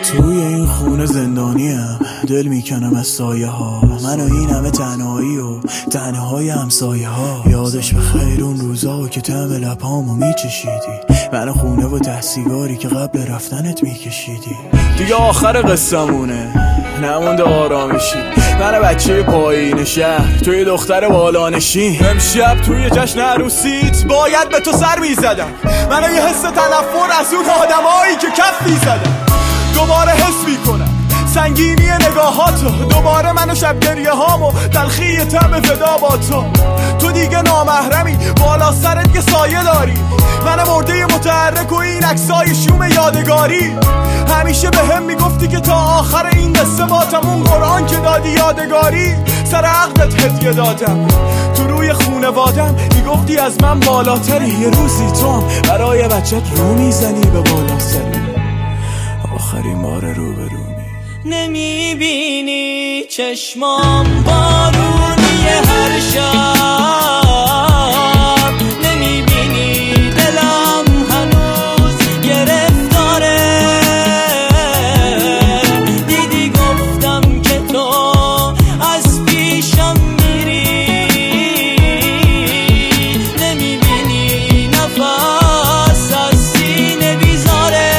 توی این خونه زندانیم، دل میکنم از سایه ها، من و این همه تنهایی و تنهای همسایه ها. یادش بخیر اون روزا که طعم لبامو میچشیدی، من خونه و ته سیگاری که قبل رفتنت میکشیدی. دیگه آخر قصه‌مونه، نمونده آرامشی، من بچه پایین شهر، توی دختر بالانشین. امشب توی جشن عروسیت باید به تو سر میزدم، من یه حس تنفر از اون آدمایی که کف میزدم. دوباره حس میکنم سنگینی نگاهاتو، دوباره من و شب گریه هامو تلخی طعم فدا با تو. تو دیگه نامحرمی، بالا سرت یه سایه داری، من مرده متحرک و این عکسای شوم یادگاری. همیشه به هم میگفتی که تا آخر این قصه ماتمون قرآن که دادی یادگاری. سر عقدت هدیه دادم، تو روی خونوادم میگفتی از من بالاتری. یه روزی تو هم برای بچت رو میزنی به بالا سری، آخرین بار روبرومی. نمیبینی چشمام بارونی هر شب، نمیبینی دلم هنوز گرفتاره. دیدی گفتم که تو از پیشم میری، نمیبینی نفس از سینه بیزاره.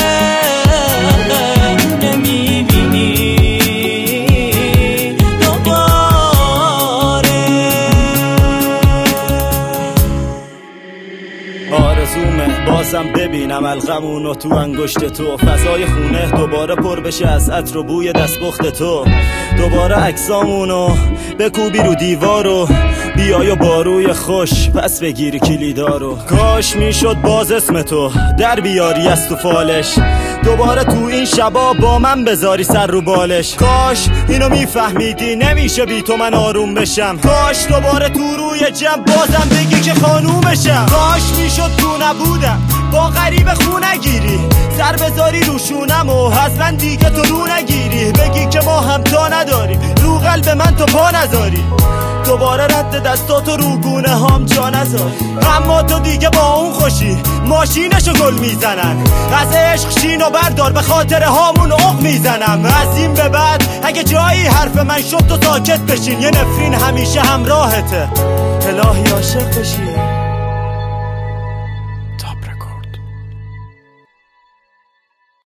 آرزومه بازم ببینم القمونو تو انگشت تو، فضای خونه دوباره پر بشه از عطر و بوی دستپخت تو. دوباره عکسامونو بکوبی رو دیوارو، بیای و باروی خوش پس بگیری کلیدارو. کاش میشد باز اسم تو در بیاری از تو فالش، دوباره تو این شبا با من بذاری سر رو بالش. کاش اینو میفهمیدی نمیشه بی تو من آروم بشم، کاش دوباره تو روی جمع بازم بگی که خانومشم. کاش میشد تو نبودم با غریب خونه گیری، سر بذاری روشونم و حتما دیگه تو رو نگیری. بگی که ما همتا نداریم، رو قلب من تو پا نذاری، دوباره رد دستاتو رو گونه هام جا نذاری. اما تو دیگه با اون خوشی ماشینشو گل میزنن، از عشق شین و بردار به خاطر هامون عق میزنم. از این به بعد اگه جایی حرف من شد تو ساکت بشین، یه نفرین همیشه همراهته، الهی عاشق بشی.